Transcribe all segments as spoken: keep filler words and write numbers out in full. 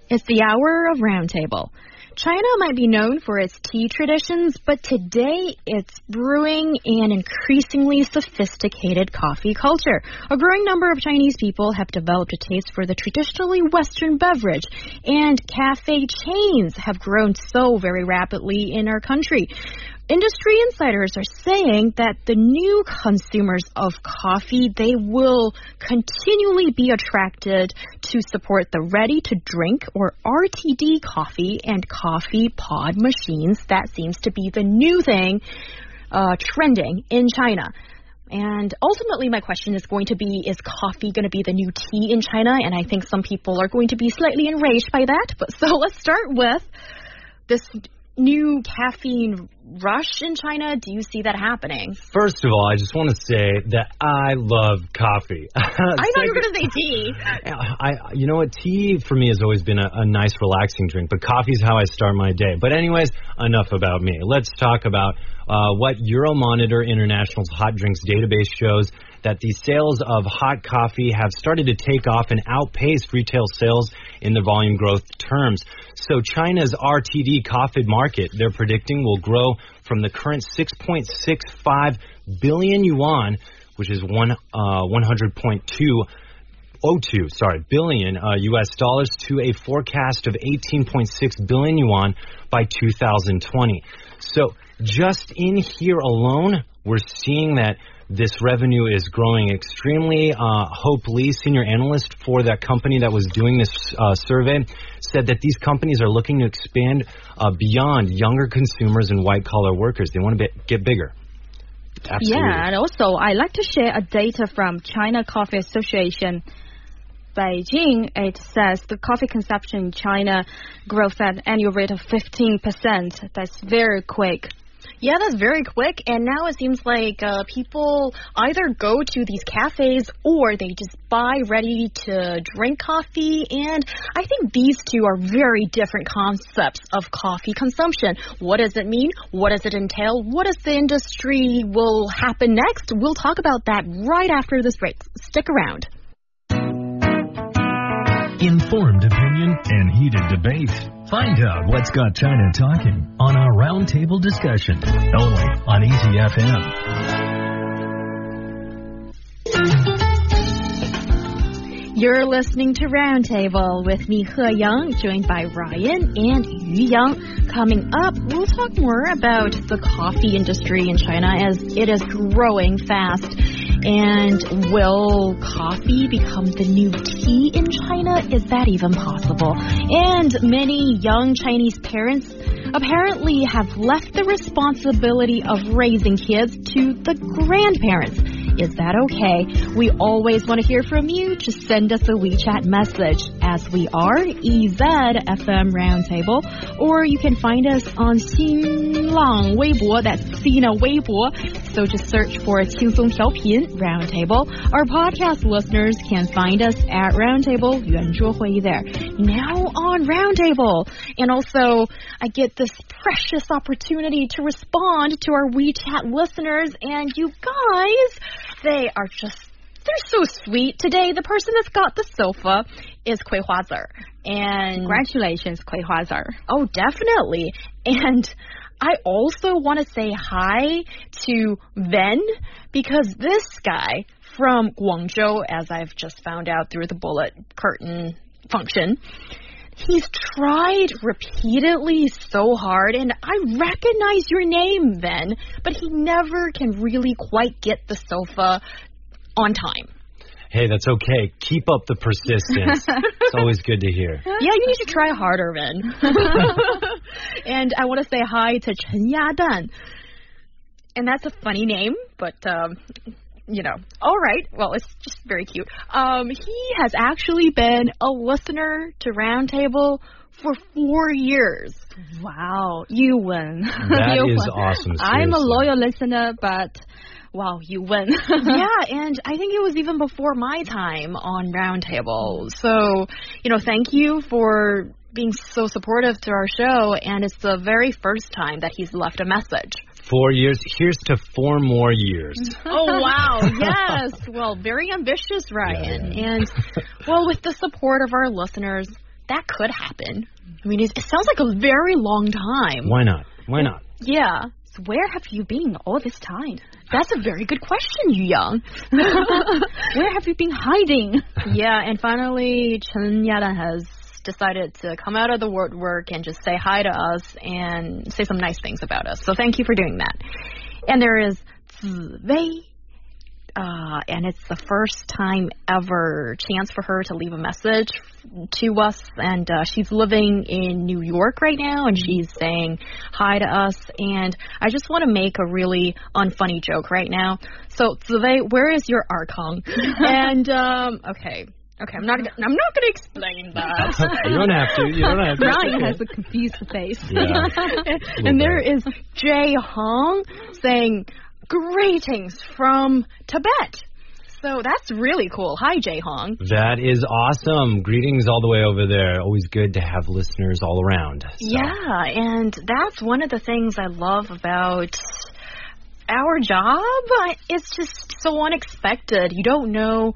It's the hour of Roundtable. China might be known for its tea traditions, but today it's brewing an increasingly sophisticated coffee culture. A growing number of Chinese people have developed a taste for the traditionally Western beverage, and cafe chains have grown so very rapidly in our country. Industry insiders are saying that the new consumers of coffee, they will continually be attracted to support the ready-to-drink or R T D coffee and coffee pod machines. That seems to be the new thing uh, trending in China. And ultimately, my question is going to be, is coffee going to be the new tea in China? And I think some people are going to be slightly enraged by that. But so let's start with this new caffeine rush in China. Do you see that happening? First of all, I just want to say that I love coffee. I thought you were going to say tea. I, you know what? Tea for me has always been a, a nice, relaxing drink, but coffee is how I start my day. But anyways, enough about me. Let's talk about uh, what Euromonitor International's hot drinks database shows, that the sales of hot coffee have started to take off and outpace retail sales in the volume growth terms. So China's R T D coffee market, they're predicting, will grow from the current six point six five billion yuan, which is one uh, one hundred point two oh two, sorry, billion uh, U S dollars, to a forecast of eighteen point six billion yuan by two thousand twenty. So just in here alone, we're seeing that this revenue is growing extremely. Uh, Hope Lee, senior analyst for that company that was doing this uh, survey, said that these companies are looking to expand uh, beyond younger consumers and white-collar workers. They want to be, get bigger. Absolutely. Yeah, and also I'd like to share a data from China Coffee Association. Beijing, it says the coffee consumption in China growth at an annual rate of fifteen percent. That's very quick. Yeah, that's very quick, and now it seems like uh, people either go to these cafes or they just buy ready-to-drink coffee, and I think these two are very different concepts of coffee consumption. What does it mean? What does it entail? What does the industry will happen next? We'll talk about that right after this break. Stick around. Informed opinion and heated debate. Find out what's got China talking on our roundtable discussion, only on Easy F M. You're listening to Roundtable with me, He Yang, joined by Ryan and Yu Yang. Coming up, we'll talk more about the coffee industry in China as it is growing fast. And will coffee become the new tea in China? Is that even possible? And many young Chinese parents apparently have left the responsibility of raising kids to the grandparents. Is that okay? We always want to hear from you. Just send us a WeChat message, as we are E Z F M Roundtable, or you can find us on Xinlang Weibo, that's Sina Weibo. So just search for 轻松调频 Roundtable. Our podcast listeners can find us at Roundtable 圆桌会议 there. Now on Roundtable. And also, I get this precious opportunity to respond to our WeChat listeners, and you guys, they are just, they're so sweet. Today, the person that's got the sofa is Kui Huazer. And congratulations, Kui Huazer. Oh, definitely. And I also want to say hi to Ven, because this guy from Guangzhou, as I've just found out through the bullet curtain function, he's tried repeatedly so hard, and I recognize your name, Ven, but he never can really quite get the sofa on time. Hey, that's okay. Keep up the persistence. It's always good to hear. Yeah, you need to try harder, Ven. And I want to say hi to Chen Yadan. And that's a funny name, but, um, you know. All right. Well, it's just very cute. Um, he has actually been a listener to Roundtable for four years. Wow. You win. That you is win. awesome. Seriously. I'm a loyal listener, but wow, you win. Yeah, and I think it was even before my time on Roundtable. So, you know, thank you for being so supportive to our show, and it's the very first time that he's left a message. Four years. Here's to four more years. Oh, wow. Yes. Well, very ambitious, Ryan. Yeah, yeah. And, well, with the support of our listeners, that could happen. I mean, it, it sounds like a very long time. Why not? Why not? Yeah. So where have you been all this time? That's a very good question, Yu Yang. Where have you been hiding? Yeah, and finally, Chen Yadan has decided to come out of the woodwork and just say hi to us and say some nice things about us. So thank you for doing that. And there is Ziwei. Uh, and it's the first time ever chance for her to leave a message to us. And uh, she's living in New York right now, and she's saying hi to us. And I just want to make a really unfunny joke right now. So, Ziwei, where is your Arkong? And, um, okay. Okay, I'm not. I'm not going to explain that. You don't have to. You don't have to. Ryan has a confused face. Yeah. And there is Jay Hong saying, greetings from Tibet. So that's really cool. Hi, Jay Hong. That is awesome. Greetings all the way over there. Always good to have listeners all around. So. Yeah, and that's one of the things I love about our job. It's just so unexpected. You don't know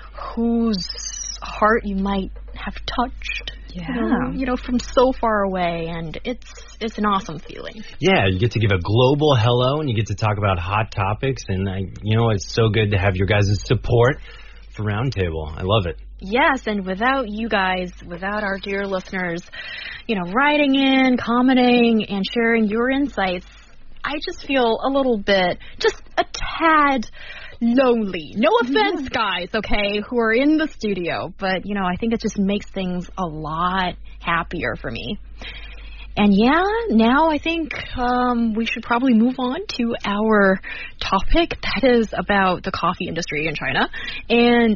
whose heart you might have touched. Yeah. You know, you know, from so far away, and it's it's an awesome feeling. Yeah, you get to give a global hello, and you get to talk about hot topics, and I, you know, it's so good to have your guys' support for Roundtable. I love it. Yes, and without you guys, without our dear listeners, you know, writing in, commenting, and sharing your insights, I just feel a little bit, just a tad lonely. No offense, guys, okay, who are in the studio, but, you know, I think it just makes things a lot happier for me. And yeah, now I think um, we should probably move on to our topic that is about the coffee industry in China. And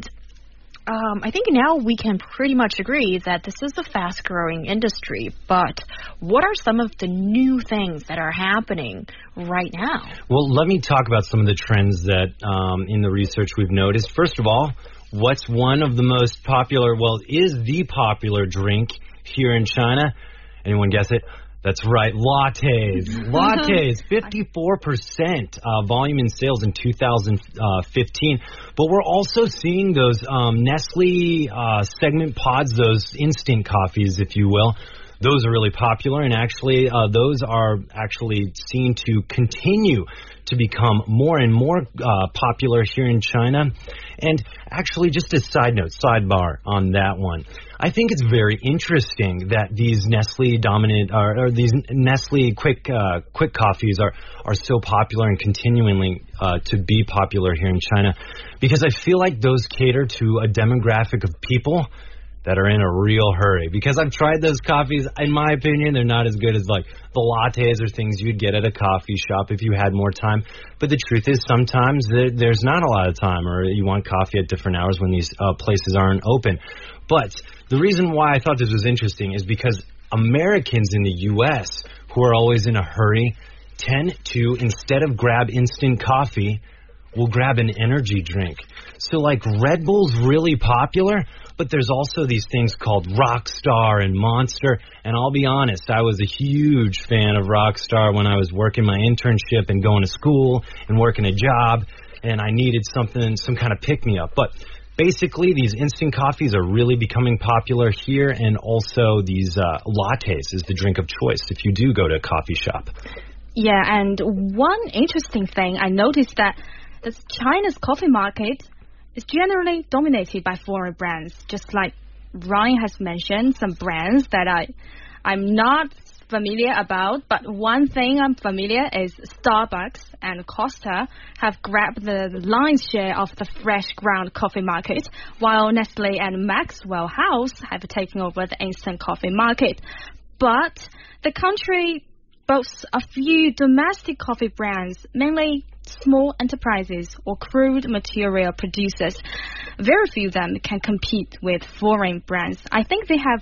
Um, I think now we can pretty much agree that this is a fast-growing industry, but what are some of the new things that are happening right now? Well, let me talk about some of the trends that um, in the research we've noticed. First of all, what's one of the most popular, well, is the popular drink here in China? Anyone guess it? That's right, lattes. Lattes, fifty-four percent uh, volume in sales in two thousand fifteen. But we're also seeing those um, Nestle uh, segment pods, those instant coffees, if you will. Those are really popular, and actually uh, those are actually seen to continue to become more and more uh, popular here in China. And actually, just a side note, sidebar on that one. I think it's very interesting that these Nestle dominant or, or these Nestle quick uh, quick coffees are are so popular and continuing uh, to be popular here in China, because I feel like those cater to a demographic of people that are in a real hurry. Because I've tried those coffees, in my opinion, they're not as good as like the lattes or things you'd get at a coffee shop if you had more time. But the truth is sometimes there's not a lot of time, or you want coffee at different hours when these uh, places aren't open. But the reason why I thought this was interesting is because Americans in the U S who are always in a hurry tend to, instead of grab instant coffee, will grab an energy drink. So like Red Bull's really popular, but there's also these things called Rockstar and Monster. And I'll be honest, I was a huge fan of Rockstar when I was working my internship and going to school and working a job, and I needed something, some kind of pick-me-up. But basically, these instant coffees are really becoming popular here, and also these uh, lattes is the drink of choice if you do go to a coffee shop. Yeah, and one interesting thing, I noticed that this China's coffee market is generally dominated by foreign brands, just like Ryan has mentioned, some brands that I, I'm not familiar about, but one thing I'm familiar is Starbucks and Costa have grabbed the lion's share of the fresh ground coffee market, while Nestle and Maxwell House have taken over the instant coffee market. But the country boasts a few domestic coffee brands, mainly small enterprises or crude material producers. Very few of them can compete with foreign brands. I think they have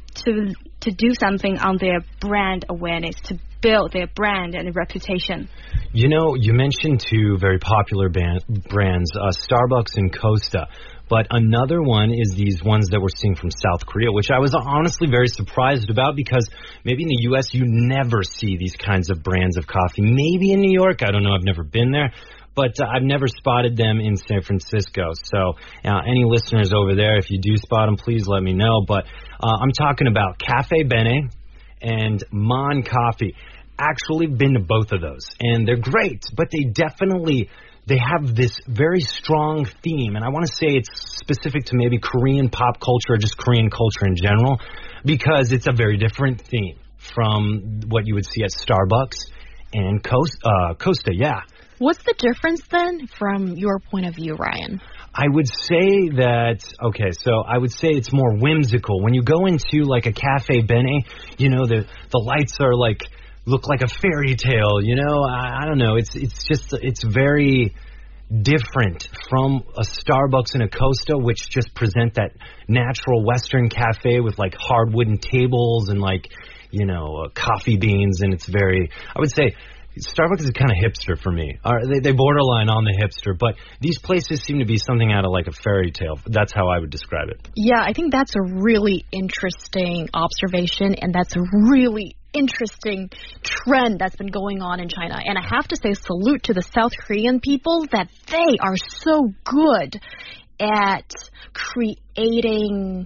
to to do something on their brand awareness, to build their brand and reputation. You know, you mentioned two very popular band, brands, uh, Starbucks and Costa. But another one is these ones that we're seeing from South Korea, which I was honestly very surprised about, because maybe in the U S you never see these kinds of brands of coffee. Maybe in New York, I don't know, I've never been there. But uh, I've never spotted them in San Francisco. So uh, any listeners over there, if you do spot them, please let me know. But uh, I'm talking about Cafe Bene and Mon Coffee. Actually been to both of those, and they're great, but they definitely, they have this very strong theme, and I want to say it's specific to maybe Korean pop culture or just Korean culture in general, because it's a very different theme from what you would see at Starbucks and Costa, uh, Costa, yeah. What's the difference then from your point of view, Ryan? I would say that, okay, so I would say it's more whimsical. When you go into like a Cafe Bene, you know, the the lights are like, look like a fairy tale, you know, I, I don't know, it's it's just, it's very different from a Starbucks and a Costa, which just present that natural Western cafe with like hard wooden tables and like, you know, uh, coffee beans, and it's very, I would say, Starbucks is kind of hipster for me. Or they, they borderline on the hipster, but these places seem to be something out of like a fairy tale. That's how I would describe it. Yeah, I think that's a really interesting observation, and that's a really interesting trend that's been going on in China. And I have to say salute to the South Korean people that they are so good at creating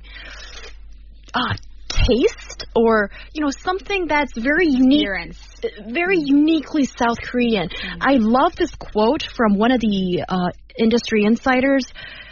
uh, taste, or, you know, something that's very unique, very uniquely South Korean. Mm. I love this quote from one of the uh, industry insiders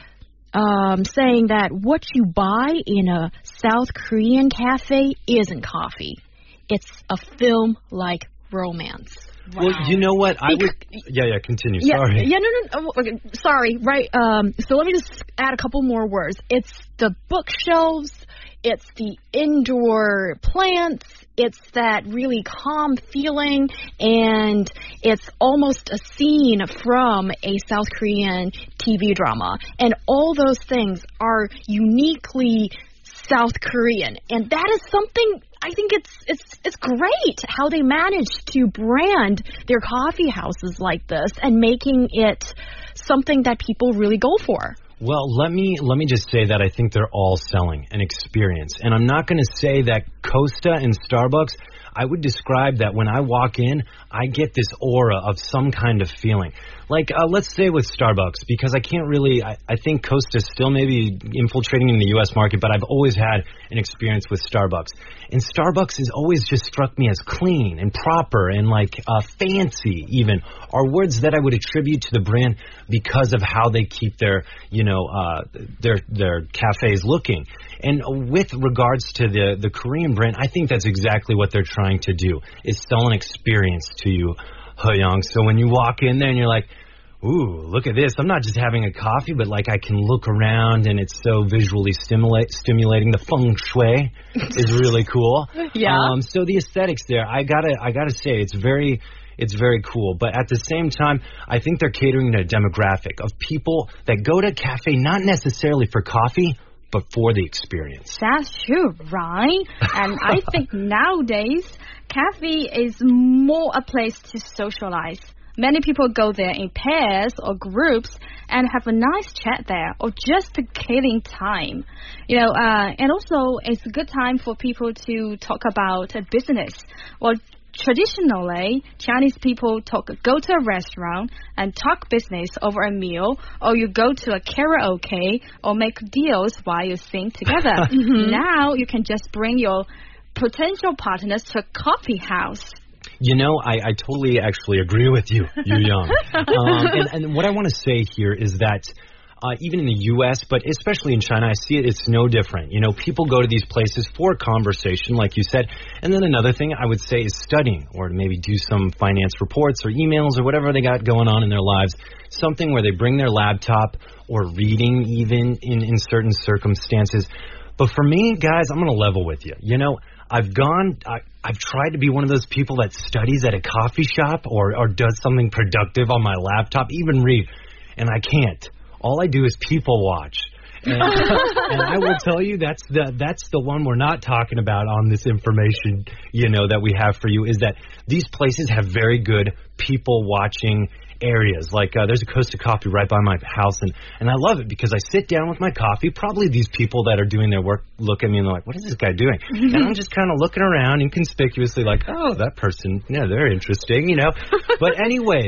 um, saying that what you buy in a South Korean cafe isn't coffee. It's a film like romance. Wow. Well, you know what? I would. Yeah, yeah. Continue. Yeah, sorry. Yeah, no, no. no okay, sorry. Right. Um. So let me just add a couple more words. It's the bookshelves. It's the indoor plants. It's that really calm feeling, and it's almost a scene from a South Korean T V drama. And all those things are uniquely South Korean, and that is something. I think it's it's it's great how they managed to brand their coffee houses like this and making it something that people really go for. Well, let me let me just say that I think they're all selling an experience. And I'm not going to say that Costa and Starbucks, I would describe that when I walk in, I get this aura of some kind of feeling. Like, uh, let's say with Starbucks, because I can't really, I, I think Costa's still maybe infiltrating in the U S market, but I've always had an experience with Starbucks. And Starbucks has always just struck me as clean and proper and like uh, fancy even, are words that I would attribute to the brand because of how they keep their, you know, uh, their their cafes looking. And with regards to the, the Korean brand, I think that's exactly what they're trying to do, is sell an experience to you, He-young. So when you walk in there and you're like, ooh, look at this. I'm not just having a coffee, but like I can look around and it's so visually stimulate, stimulating. The feng shui is really cool. Yeah. Um, so the aesthetics there, I gotta, I gotta say, it's very, it's very cool. But at the same time, I think they're catering to a demographic of people that go to a cafe not necessarily for coffee, but for the experience. That's true, right? And I think nowadays, cafe is more a place to socialize. Many people go there in pairs or groups and have a nice chat there, or just killing time. You know, uh, and also it's a good time for people to talk about uh, business. Well, traditionally, Chinese people talk, go to a restaurant and talk business over a meal, or you go to a karaoke or make deals while you sing together. Mm-hmm. Now you can just bring your potential partners to a coffee house. You know, I, I totally actually agree with you, Yu-young. um, and, and what I want to say here is that uh, even in the U S, but especially in China, I see it, it's no different. You know, people go to these places for conversation, like you said. And then another thing I would say is studying, or to maybe do some finance reports or emails or whatever they got going on in their lives. Something where they bring their laptop, or reading even in, in certain circumstances. But for me, guys, I'm going to level with you. You know, I've gone, I, I've tried to be one of those people that studies at a coffee shop or, or does something productive on my laptop, even read, and I can't. All I do is people watch. And, and I will tell you, that's the that's the one we're not talking about on this information, you know, that we have for you, is that these places have very good people watching areas. Like uh, there's a Costa Coffee right by my house, and, and I love it because I sit down with my coffee. Probably these people that are doing their work look at me and they're like, what is this guy doing? And I'm just kind of looking around inconspicuously like, oh, that person, yeah, they're interesting, you know. But anyways,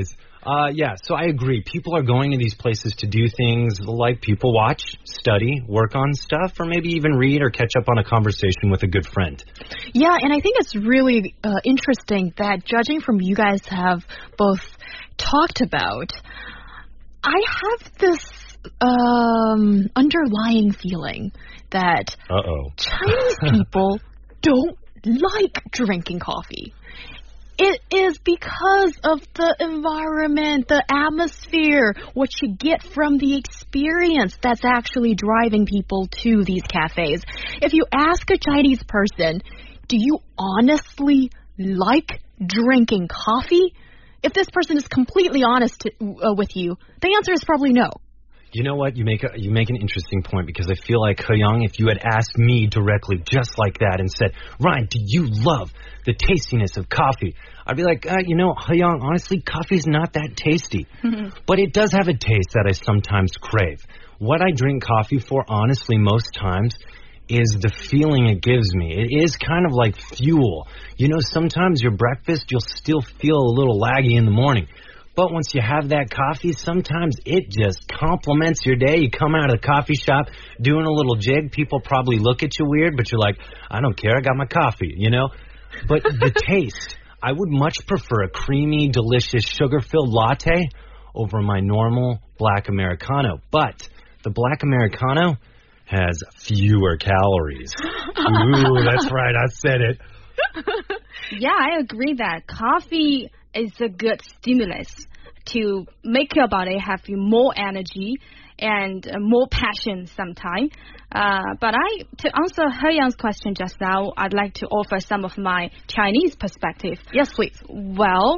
Uh, yeah, so I agree. People are going to these places to do things like people watch, study, work on stuff, or maybe even read or catch up on a conversation with a good friend. Yeah, and I think it's really uh, interesting that judging from you guys have both talked about, I have this um, underlying feeling that Uh-oh. Chinese people don't like drinking coffee. It is because of the environment, the atmosphere, what you get from the experience that's actually driving people to these cafes. If you ask a Chinese person, do you honestly like drinking coffee? If this person is completely honest to, uh, with you, the answer is probably no. You know what? You make a, you make an interesting point, because I feel like, He Yang, if you had asked me directly just like that and said, Ryan, do you love the tastiness of coffee? I'd be like, uh, you know, He Yang, honestly, coffee's not that tasty. But it does have a taste that I sometimes crave. What I drink coffee for, honestly, most times, is the feeling it gives me. It is kind of like fuel. You know, sometimes your breakfast, you'll still feel a little laggy in the morning. But once you have that coffee, sometimes it just complements your day. You come out of the coffee shop doing a little jig. People probably look at you weird, but you're like, I don't care. I got my coffee, you know? But the taste, I would much prefer a creamy, delicious, sugar-filled latte over my normal black Americano. But the black Americano has fewer calories. Ooh, that's right. I said it. Yeah, I agree that coffee is a good stimulus to make your body have more energy and more passion sometimes. Uh, but I, to answer He Yang's question just now, I'd like to offer some of my Chinese perspective. Yes, please. Well,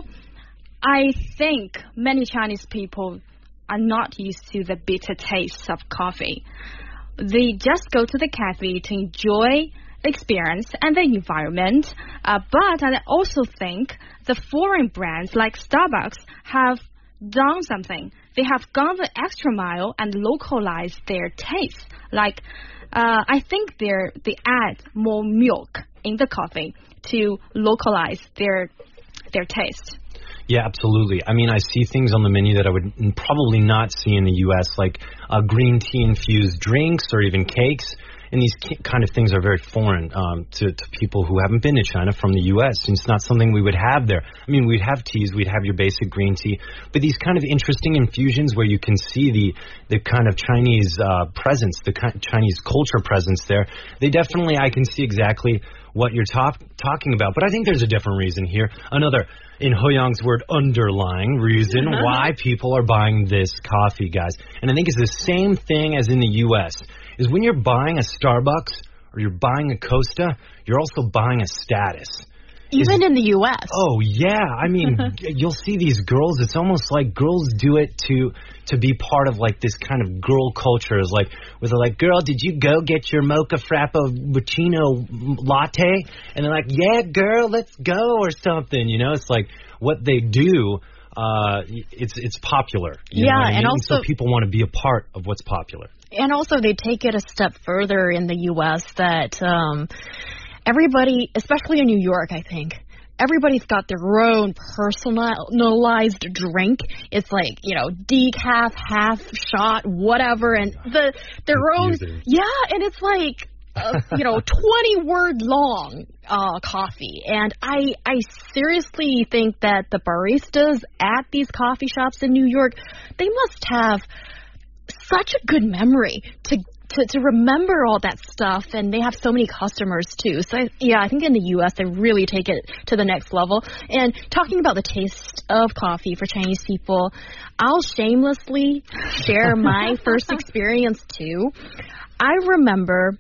I think many Chinese people are not used to the bitter taste of coffee. They just go to the cafe to enjoy the experience and the environment. Uh, but I also think the foreign brands like Starbucks have done something. They have gone the extra mile and localized their taste. Like, uh, I think they're, they add more milk in the coffee to localize their their taste. Yeah, absolutely. I mean, I see things on the menu that I would probably not see in the U S, like uh, green tea-infused drinks or even cakes. And these kind of things are very foreign um, to, to people who haven't been to China from the U S. And it's not something we would have there. I mean, we'd have teas, we'd have your basic green tea, but these kind of interesting infusions where you can see the, the kind of Chinese uh, presence, the kind of Chinese culture presence there, they definitely, I can see exactly what you're talk, talking about. But I think there's a different reason here. Another, in He Yang's word, underlying reason why people are buying this coffee, guys. And I think it's the same thing as in the U S, is when you're buying a Starbucks or you're buying a Costa, you're also buying a status. Even in the U S. Oh, yeah. I mean, you'll see these girls. It's almost like girls do it to to be part of, like, this kind of girl culture. Is like, where they're like, girl, did you go get your mocha frappuccino latte? And they're like, yeah, girl, let's go, or something. You know, it's like what they do. Uh, it's it's popular. You yeah, know what I mean? and also and so people want to be a part of what's popular. And also they take it a step further in the U S that um, everybody, especially in New York, I think, everybody's got their own personalized drink. It's like, you know, decaf, half shot, whatever, and the their Confusing. own. Yeah, and it's like, uh, you know, twenty word long uh, coffee. And I, I seriously think that the baristas at these coffee shops in New York, they must have such a good memory to, to to remember all that stuff, and they have so many customers too. So yeah, I think in the U S they really take it to the next level. And talking about the taste of coffee for Chinese people, I'll shamelessly share my first experience too. I remember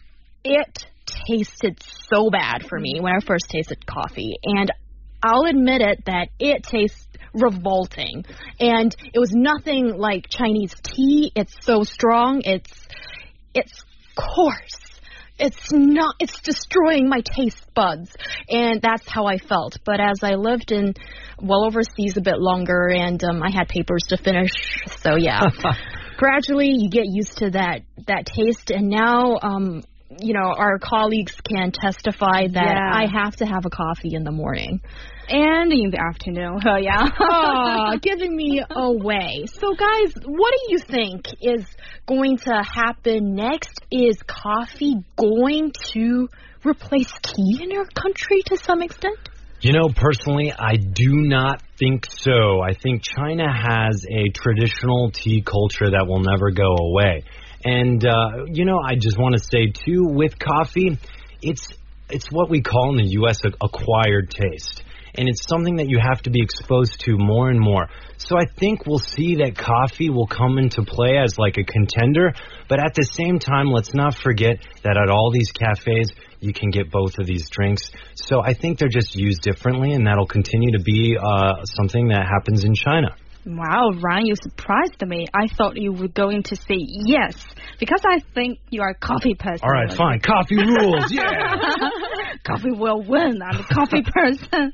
it tasted so bad for me when I first tasted coffee, and I'll admit it that it tastes revolting, and it was nothing like Chinese tea. It's so strong, it's it's coarse, it's not, it's destroying my taste buds, and that's how I felt. But as I lived in well overseas a bit longer, and um, I had papers to finish, so yeah, gradually you get used to that that taste, and now um you know, our colleagues can testify that Yeah. I have to have a coffee in the morning. And in the afternoon. Oh, yeah. Oh, giving me away. So, guys, what do you think is going to happen next? Is coffee going to replace tea in our country to some extent? You know, personally, I do not think so. I think China has a traditional tea culture that will never go away. And, uh, you know, I just want to say, too, with coffee, it's it's what we call in the U S a acquired taste. And it's something that you have to be exposed to more and more. So I think we'll see that coffee will come into play as like a contender. But at the same time, let's not forget that at all these cafes, you can get both of these drinks. So I think they're just used differently, and that'll continue to be uh, something that happens in China. Wow, Ryan, you surprised me. I thought you were going to say yes, because I think you are a coffee person. All right, fine. Coffee rules. Yeah. Coffee will win. I'm a coffee person.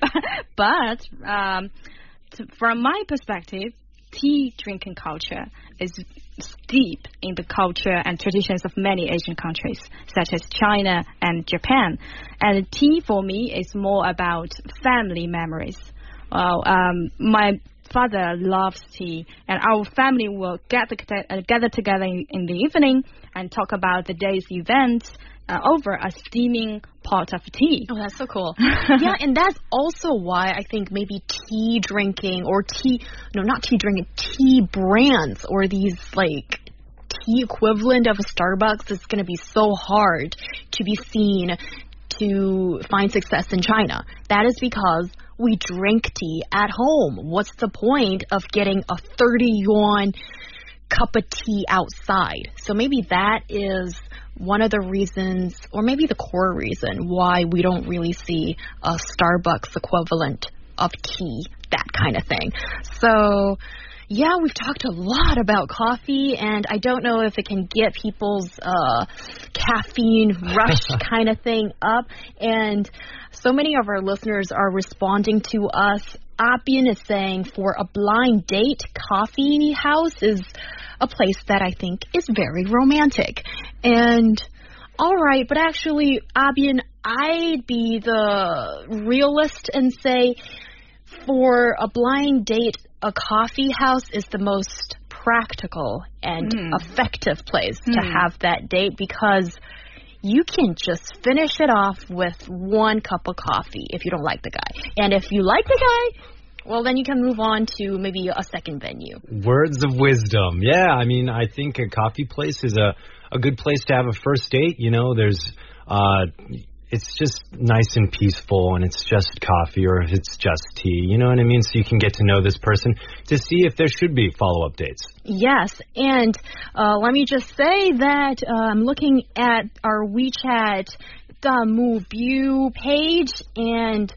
But um, to, from my perspective, tea drinking culture is deep in the culture and traditions of many Asian countries, such as China and Japan. And tea for me is more about family memories. Well, um, my father loves tea, and our family will gather, uh, gather together in, in the evening and talk about the day's events uh, over a steaming pot of tea. Oh, that's so cool. Yeah, and that's also why I think maybe tea drinking or tea, no, not tea drinking, tea brands or these like tea equivalent of a Starbucks is going to be so hard to be seen to find success in China. That is because we drink tea at home. What's the point of getting a thirty yuan cup of tea outside? So maybe that is one of the reasons, or maybe the core reason, why we don't really see a Starbucks equivalent of tea, that kind of thing. So yeah, we've talked a lot about coffee, and I don't know if it can get people's uh, caffeine rush kind of thing up. And so many of our listeners are responding to us. Abian is saying, for a blind date, coffee house is a place that I think is very romantic. And all right, but actually, Abian, I'd be the realist and say, for a blind date, a coffee house is the most practical and mm. effective place mm. to have that date, because you can just finish it off with one cup of coffee if you don't like the guy. And if you like the guy, well, then you can move on to maybe a second venue. Words of wisdom. Yeah, I mean, I think a coffee place is a, a good place to have a first date. You know, there's... Uh, it's just nice and peaceful, and it's just coffee, or if it's just tea, you know what I mean? So you can get to know this person to see if there should be follow-up dates. Yes, and uh, let me just say that uh, I'm looking at our WeChat Damu View page, and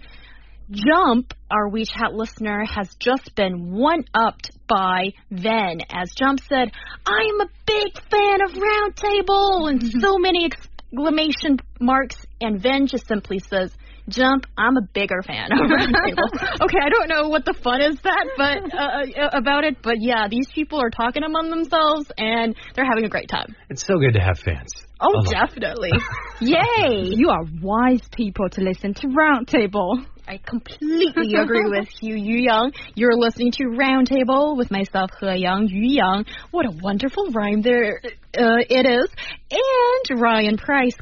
Jump, our WeChat listener, has just been one-upped by Ven. As Jump said, I am a big fan of Roundtable, and so many exclamation marks, and Ven just simply says, Jump, I'm a bigger fan of Roundtable. Okay, I don't know what the fun is that, but uh, about it, but yeah, these people are talking among themselves, and they're having a great time. It's so good to have fans. Oh, oh. Definitely. Yay! You are wise people to listen to Roundtable. I completely agree with you, Yu Yang. You're listening to Roundtable with myself, He Yang, Yu Yang. What a wonderful rhyme there uh, it is. And Ryan Price